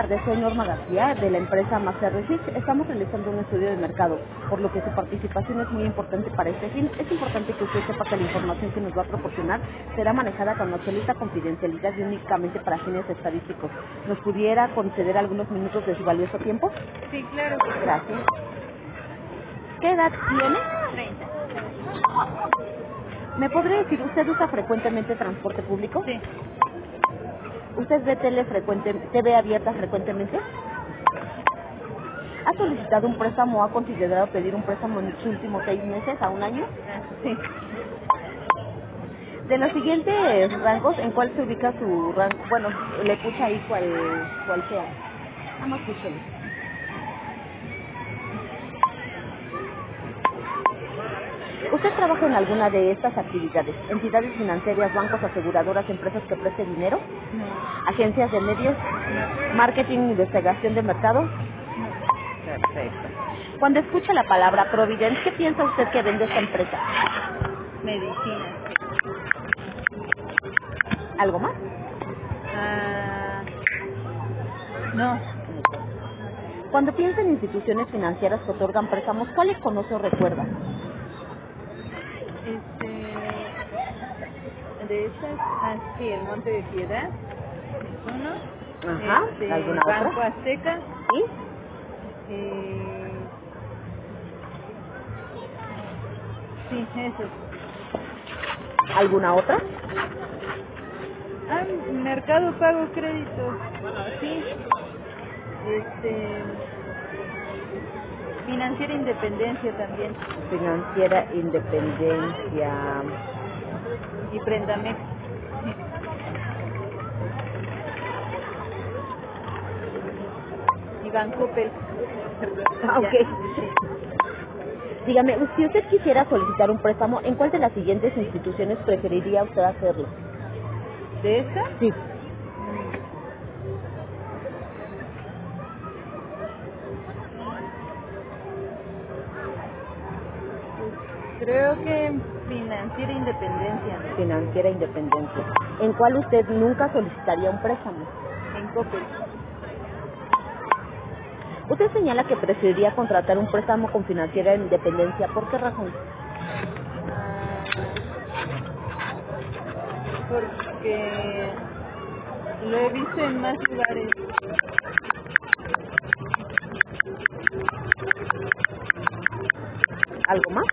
tardes, soy Norma García de la empresa Master Research. Estamos realizando un estudio de mercado, por lo que su participación es muy importante para este fin. Es importante que usted sepa que la información que nos va a proporcionar será manejada con absoluta confidencialidad y únicamente para fines estadísticos. ¿Nos pudiera conceder algunos minutos de su valioso tiempo? Sí, claro. Gracias. ¿Qué edad tiene? 30. ¿Me podría decir, usted usa frecuentemente transporte público? Sí. ¿Usted ve TV abierta frecuentemente? ¿Ha solicitado un préstamo o ha considerado pedir un préstamo en los últimos 6 meses a un año? Sí. De los siguientes rangos, ¿en cuál se ubica su rango? Bueno, le puse ahí cuál sea. Nada más escúchelo. ¿Usted trabaja en alguna de estas actividades? ¿Entidades financieras, bancos, aseguradoras, empresas que presten dinero? No. ¿Agencias de medios? ¿Marketing, investigación de mercado? No. Perfecto. Cuando escucha la palabra Providence, ¿qué piensa usted que vende esta empresa? Medicina. ¿Algo más? Ah, no. Cuando piensa en instituciones financieras que otorgan préstamos, ¿cuáles conoce o recuerda? De estas, sí, el Monte de Piedad es uno. Ajá. ¿Alguna otra? Banco Azteca. ¿Sí? Eh, sí, esos. ¿Alguna otra? Mercado Pago Crédito. Sí. Financiera Independencia también. Financiera Independencia. Y Prendamex. Y Bancoppel. Ah, Ya. ok. Dígame, si usted quisiera solicitar un préstamo, ¿en cuál de las siguientes instituciones preferiría usted hacerlo? ¿De esta? Sí. Creo que Financiera Independencia. Financiera Independencia. ¿En cuál usted nunca solicitaría un préstamo? En Coppel. Usted señala que preferiría contratar un préstamo con Financiera Independencia. ¿Por qué razón? Porque lo he visto en más lugares. ¿Algo más?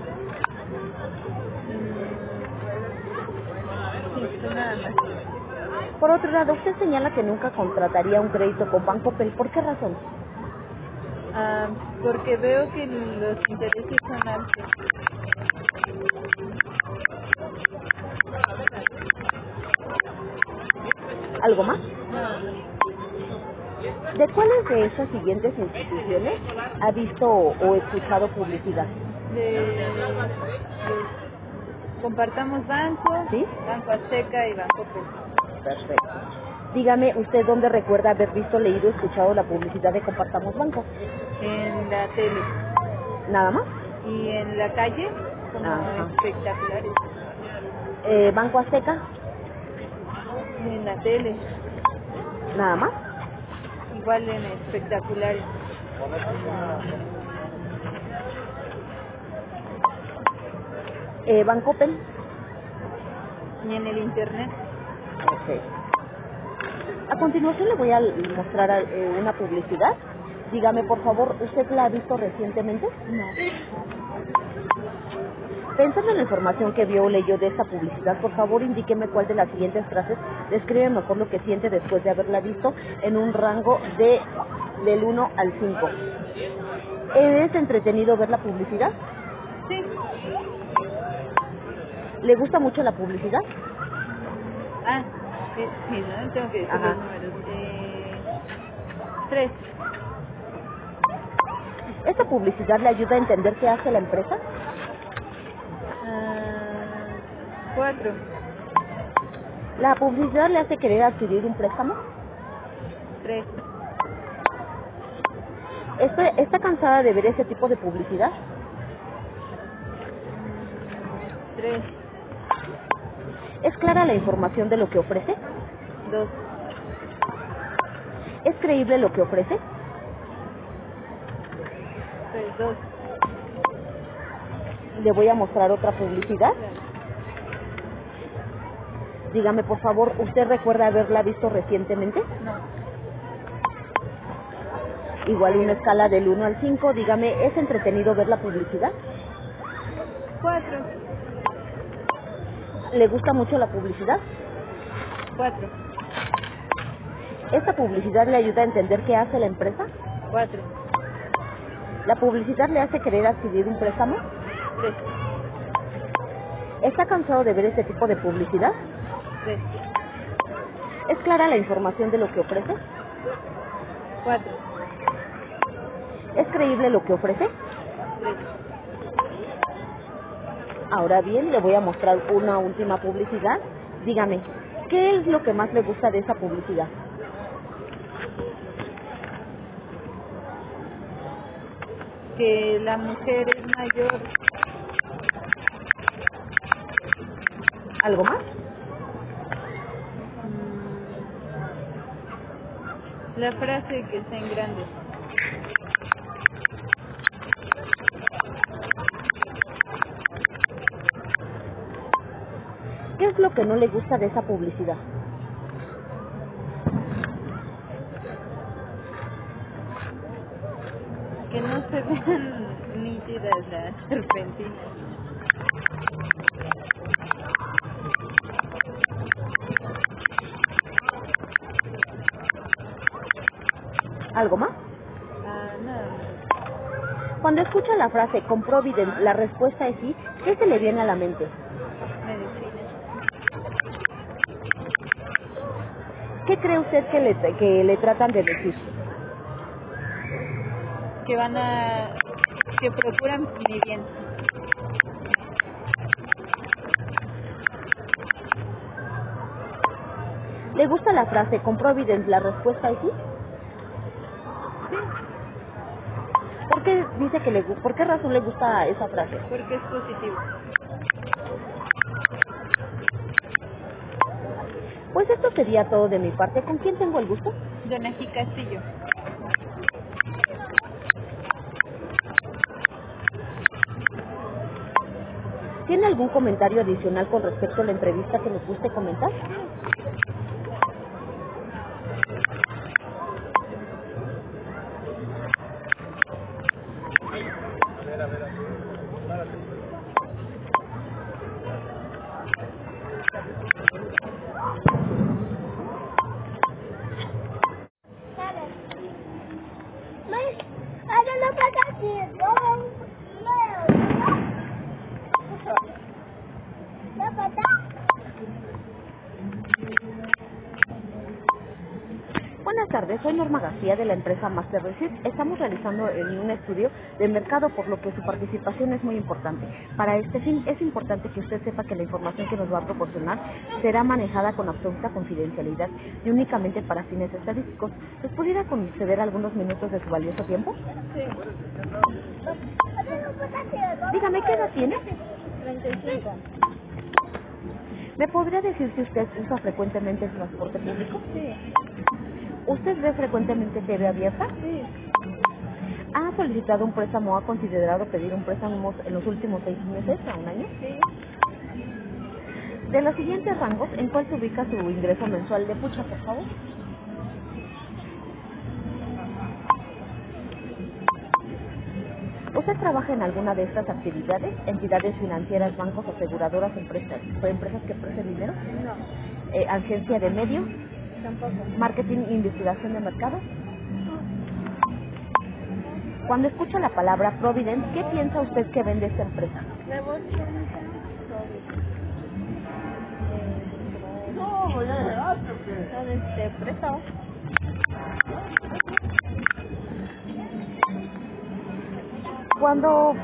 Sí, nada más. Por otro lado, usted señala que nunca contrataría un crédito con Banco Pel. ¿Por qué razón? Porque veo que los intereses son altos. ¿Algo más? Nada más. ¿De cuáles de esas siguientes instituciones ha visto o escuchado publicidad? De Compartamos Banco, ¿Sí? Banco Azteca y Bancoppel. Perfecto. Dígame, ¿usted dónde recuerda haber visto, leído, escuchado la publicidad de Compartamos Banco? En la tele. ¿Nada más? Y en la calle, como Ajá. espectaculares. ¿Banco Azteca? En la tele, ¿Nada más? igual en espectaculares. ¿Banco Pel? Y en el internet. Ok. A continuación le voy a mostrar una publicidad. Dígame, por favor, ¿usted la ha visto recientemente? No. Pensando en la información que vio o leyó de esta publicidad, por favor indíqueme cuál de las siguientes frases describe mejor lo que siente después de haberla visto en un rango del 1 al 5. ¿Es entretenido ver la publicidad? Sí. ¿Le gusta mucho la publicidad? Ah, sí, ¿no? Tengo que decir Ajá. los números. 3. ¿Esta publicidad le ayuda a entender qué hace la empresa? 4. ¿La publicidad le hace querer adquirir un préstamo? 3. ¿Está cansada de ver ese tipo de publicidad? 3. ¿Es clara la información de lo que ofrece? 2. ¿Es creíble lo que ofrece? Pues 2. Le voy a mostrar otra publicidad. Dígame, por favor, ¿usted recuerda haberla visto recientemente? No. Igual una escala del 1 al 5, dígame, ¿es entretenido ver la publicidad? 4. ¿Le gusta mucho la publicidad? 4. ¿Esta publicidad le ayuda a entender qué hace la empresa? 4. ¿La publicidad le hace querer adquirir un préstamo? 3. ¿Está cansado de ver este tipo de publicidad? 3. ¿Es clara la información de lo que ofrece? 4. ¿Es creíble lo que ofrece? 3. Ahora bien, le voy a mostrar una última publicidad. Dígame, ¿qué es lo que más le gusta de esa publicidad? Que la mujer es mayor. ¿Algo más? La frase que está en grande. ¿Qué es lo que no le gusta de esa publicidad? Que no se vean nítidas las serpentinas. ¿Algo más? Nada más. Cuando escucha la frase con Providence, la respuesta es sí, ¿qué se le viene a la mente? Medicina. ¿Qué cree usted que le tratan de decir? Que procuran mi bien. ¿Le gusta la frase con Providence, la respuesta es sí? ¿Por qué dice que por qué razón le gusta esa frase? Porque es positivo. Pues esto sería todo de mi parte. ¿Con quién tengo el gusto? Donají Castillo. ¿Tiene algún comentario adicional con respecto a la entrevista que nos guste comentar? Buenas tardes, soy Norma García de la empresa Master Research. Estamos realizando un estudio de mercado, por lo que su participación es muy importante. Para este fin es importante que usted sepa que la información que nos va a proporcionar será manejada con absoluta confidencialidad y únicamente para fines estadísticos. ¿Les pudiera conceder algunos minutos de su valioso tiempo? Sí. Dígame, ¿qué edad tiene? 35. ¿Me podría decir si usted usa frecuentemente el transporte público? Sí. ¿Usted ve frecuentemente TV abierta? Sí. ¿Ha solicitado un préstamo o ha considerado pedir un préstamo en los últimos 6 meses a un año? Sí. De los siguientes rangos, ¿en cuál se ubica su ingreso mensual de pucha, por favor? ¿Usted trabaja en alguna de estas actividades? ¿Entidades financieras, bancos, aseguradoras, empresas que ofrecen dinero? No. ¿Agencia de medios? Tampoco. ¿Marketing e investigación de mercado? Cuando escucha la palabra Providence, ¿qué piensa usted que vende esta empresa? No, ya le vas, son préstamos. Cuando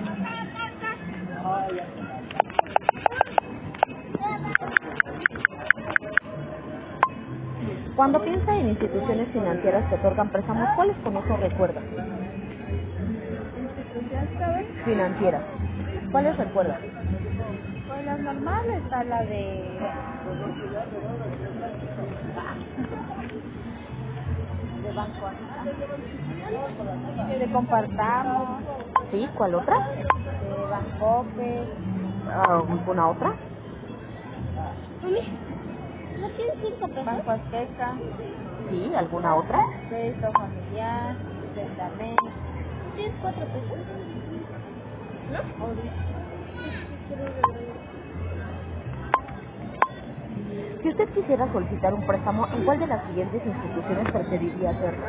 piensa en instituciones financieras que otorgan préstamos, ¿cuáles conoce o recuerda? Instituciones, ¿sabes? Financieras. ¿Cuáles recuerda? Pues las normales, está la de De Banco Azteca. De Compartamos. ¿Sí? ¿Cuál otra? De Bancope. ¿Alguna otra? ¿No tienes 5 pesos? Banco Azteca. ¿Sí? ¿Alguna otra? Crédito familiar. Centamén. ¿Tienes 4 pesos? ¿No? Si usted quisiera solicitar un préstamo, ¿en cuál de las siguientes instituciones preferiría hacerlo?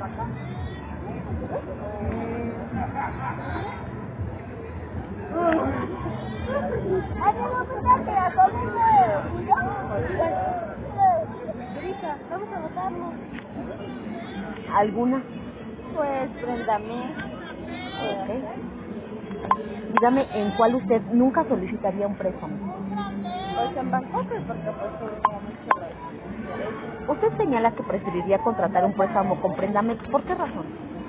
Vamos a votarlo. ¿Alguna? Pues Brendamé. Ok. Dígame, ¿en cuál usted nunca solicitaría un préstamo? Pues en Bancope, porque pues subió mucho los intereses. Usted señala que preferiría contratar un préstamo con Préndame. ¿Por qué razón?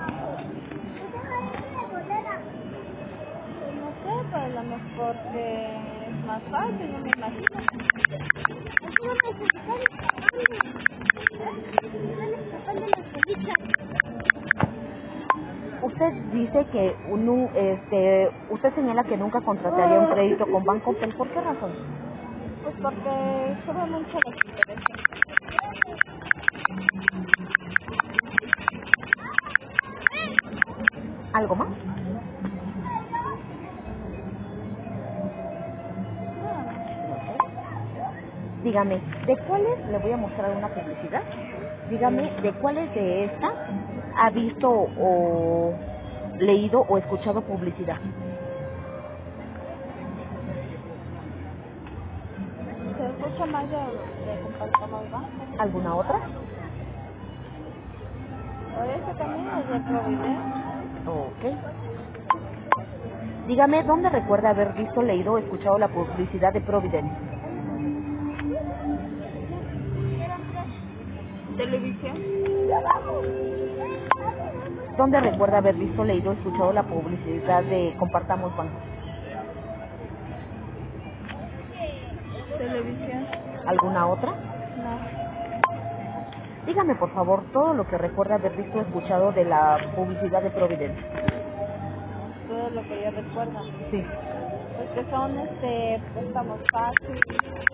Pues no sé, pues a lo mejor que es más fácil, no me imagino. Usted dice que usted señala que nunca contrataría un crédito con Banco Pel. ¿Por qué razón? Pues porque sube mucho los intereses. ¿Algo más? Dígame, ¿de cuáles le voy a mostrar una publicidad? Dígame, ¿de cuáles de estas ha visto o leído o escuchado publicidad? Se escucha más de Compartamos Banco. ¿Alguna otra? O ese también es de Provident. Ok. Dígame, ¿dónde recuerda haber visto, leído o escuchado la publicidad de Providence? Televisión. ¿Dónde recuerda haber visto, leído o escuchado la publicidad de Compartamos Banco? Televisión. ¿Alguna otra? No. Dígame, por favor, todo lo que recuerda haber visto o escuchado de la publicidad de Providence. Todo lo que yo recuerdo. Sí. Pues que son préstamos fáciles.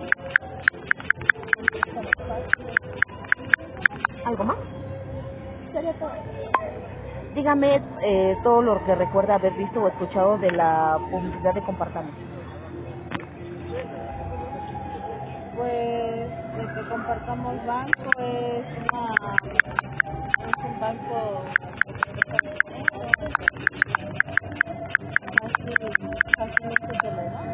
Préstamos fáciles. ¿Algo más? Sería todo. Dígame todo lo que recuerda haber visto o escuchado de la publicidad de Compartamos. Pues de que Compartamos Banco es un banco que te presta dinero, fácilmente te lo da.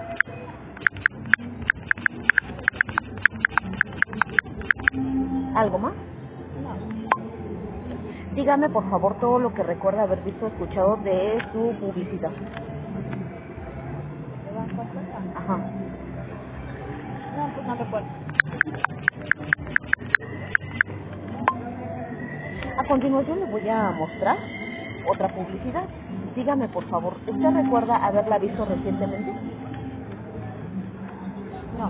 ¿Algo más? No, Dígame, por favor, todo lo que recuerda haber visto o escuchado de su publicidad. de Banco Azteca. Ajá. No, pues no recuerdo. A continuación le voy a mostrar otra publicidad. Dígame, por favor, ¿usted recuerda haberla visto recientemente? No,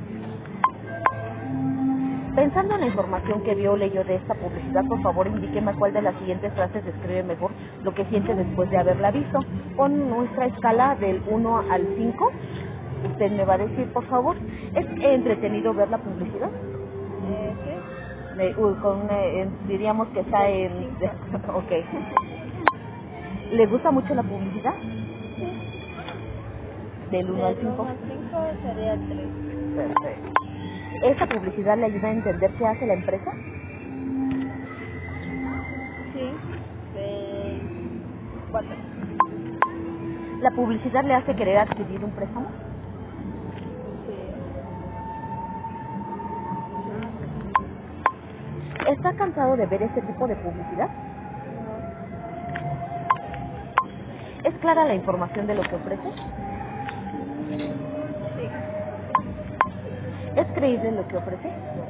Pensando en la información que vio o leyó de esta publicidad, por favor indíqueme cuál de las siguientes frases describe mejor lo que siente después de haberla visto. Con nuestra escala del 1 al 5, usted me va a decir, por favor, ¿es entretenido ver la publicidad? sí, Diríamos que está del en... 5. Ok. ¿Le gusta mucho la publicidad? Sí, Del 1 al del 5. 1 al 5 sería el 3. Perfecto. ¿Esta publicidad le ayuda a entender qué hace la empresa? Sí, del 4. ¿La publicidad le hace querer adquirir un préstamo? Sí, ¿Está cansado de ver este tipo de publicidad? no, ¿Es clara la información de lo que ofrece? sí, ¿Es creíble lo que ofrece?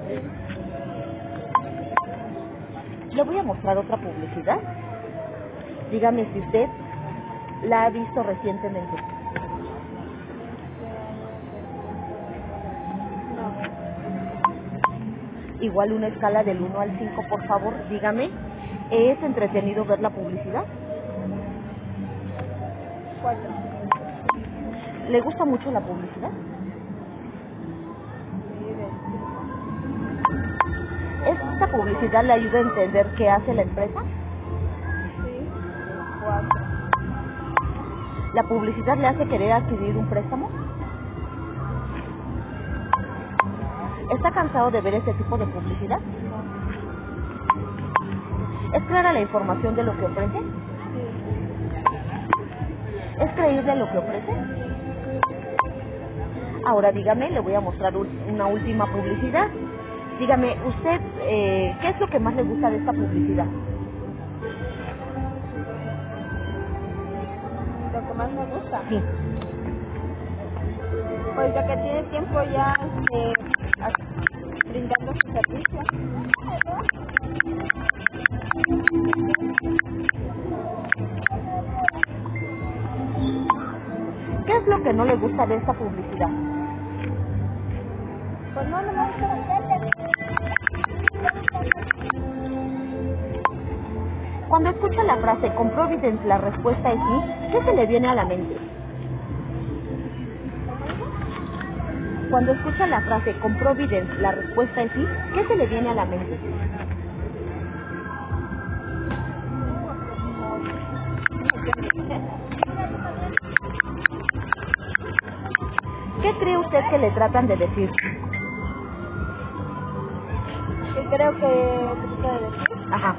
Le voy a mostrar otra publicidad. Dígame si usted la ha visto recientemente. este año recientemente. No, Igual una escala del 1 al 5, por favor, dígame ¿Es entretenido ver la publicidad? 4. ¿Le gusta mucho la publicidad? Sí, de 5. ¿Esta publicidad le ayuda a entender qué hace la empresa? Sí, 4. ¿La publicidad le hace querer adquirir un préstamo? ¿Está cansado de ver este tipo de publicidad? No. ¿Es clara la información de lo que ofrece? Sí. ¿Es creíble lo que ofrece? Ahora dígame, le voy a mostrar una última publicidad. Dígame, usted, ¿qué es lo que más le gusta de esta publicidad? Lo que más me gusta. Sí. Pues ya que tiene tiempo ya brindando su servicio. ¿Qué es lo que no le gusta de esta publicidad? Pues no me gusta. Cuando escucha la frase con Providence la respuesta es sí, ¿qué se le viene a la mente? Cuando escucha la frase con Providence la respuesta es sí, ¿qué se le viene a la mente? ¿Qué cree usted que le tratan de decir? Que creo que se puede decir. Ajá.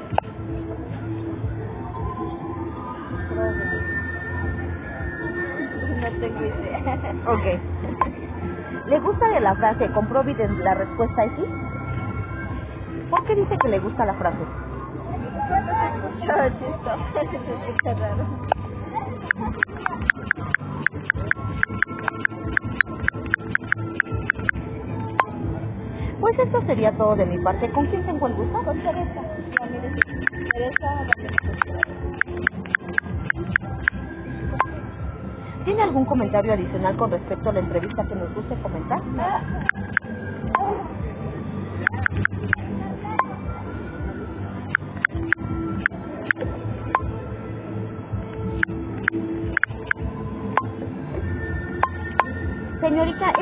No tengo idea. Ok. ¿Le gusta de la frase con Providence la respuesta es sí? ¿Por qué dice que le gusta la frase? Se escucha raro. Pues esto sería todo de mi parte. ¿Con quién tengo el gusto? Con Teresa. Teresa. ¿Tiene algún comentario adicional con respecto a la entrevista que nos guste comentar? Señorita,